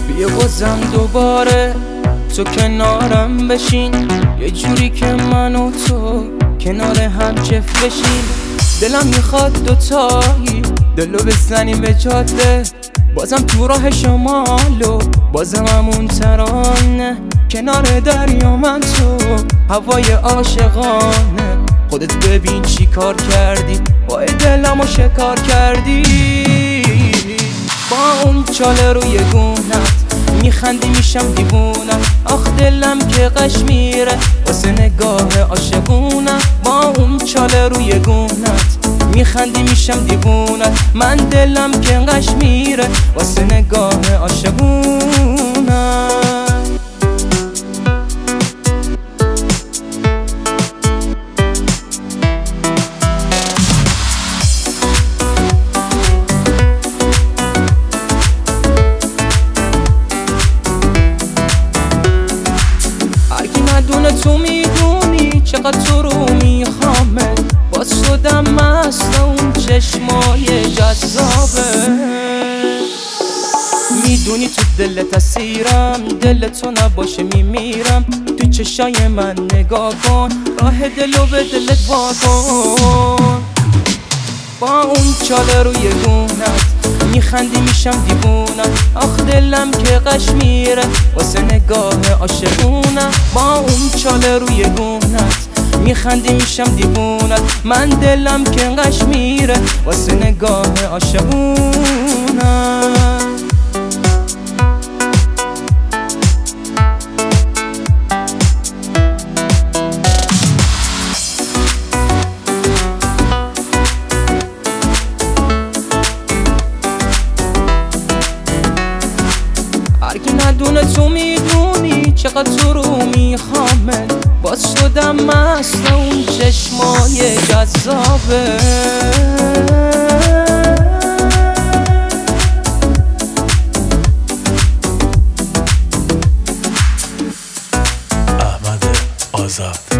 بیا بازم دوباره تو کنارم بشین، یه جوری که من و تو کنار هم جفت بشین. دلم میخواد دوتایی دلو بزنیم به جاده، بازم تو راه شمالو بازم همون ترانه، کنار دریا من تو هوای عاشقانه. خودت ببین چی کار کردی، با دلمو شکار کردی. با اون چاله روی گونت میخندی میشم دیوونم، آخ دلم که قش میره واسه نگاه عاشقونم. با اون چاله روی گونت میخندی میشم دیوونت، من دلم که قش میره واسه نگاه عاشقونم. تو میدونی چقدر تو رو میخوامه، باز شدم مست اون چشمای جذابه. میدونی تو دلت اسیرم، دل تو نباشه میمیرم. تو چشای من نگاه کن، راه دلو به دلت وا کن. با اون چاله روی گونت میخندی میشم دیوونم، آخ دلم که قش میره واسه نگاه عاشقونم. با اون چاله روی گونت میخندی میشم دیوونت، من دلم که قش میره واسه نگاه عاشقونم. هرکی ندونه تو میدونی چقدر تو رو میخوامه، باز شدم مست اون چشمای جذابه. احمد آزاد.